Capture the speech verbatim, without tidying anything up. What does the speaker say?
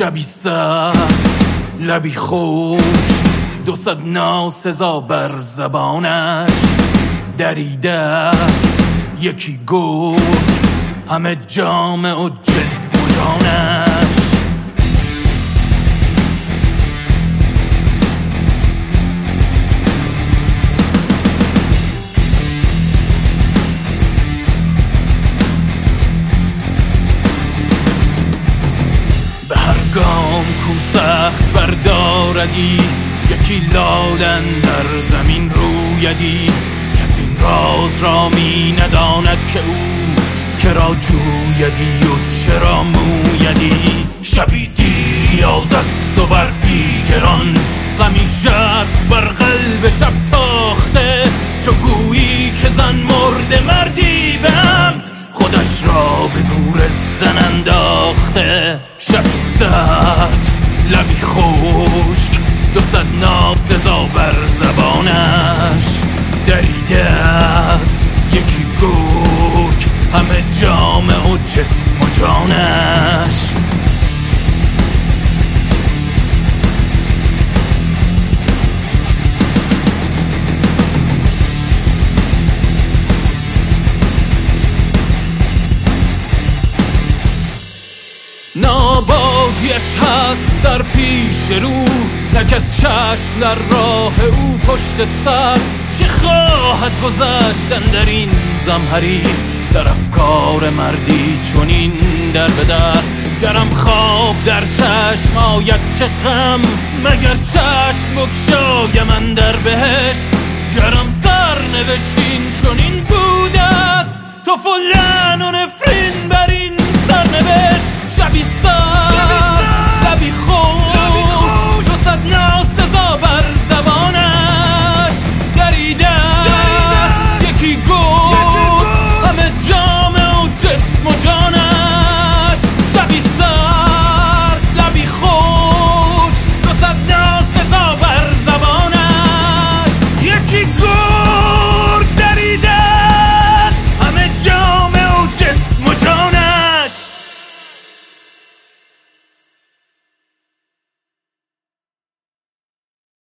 شبی سر لبی خوش دو صد ناسزا بر زبانش دریده است یکی گرگ همه جامع و جسم و جانش. به هر گام کو سخت برداردی یکی لالن در زمین رویدی. کسی این راز را می نداند که او که را جویدی و چرا مویدی. شبی دیریاز است و برفی گران غمی ژرف بر قلب شب تاخته. تو گویی که زن مرده مردی به عمد خودش را به گور زن انداخته. شبی سرد لبی خشک دو صد ناسزا بر زبانش دریده است یکی گرگ همه جامع و جسم و جانش. نابادیش هست در پیش رو نه کس چشم در راه او پشت سر. چه خواهد گذشتن در این زمهری در افکار مردی چونین در به در. گرم خواب در چشم آید چه غم مگر چشم بگشایم اندر بهشت. گرم سر نوشتین چونین بوده است تو فلان و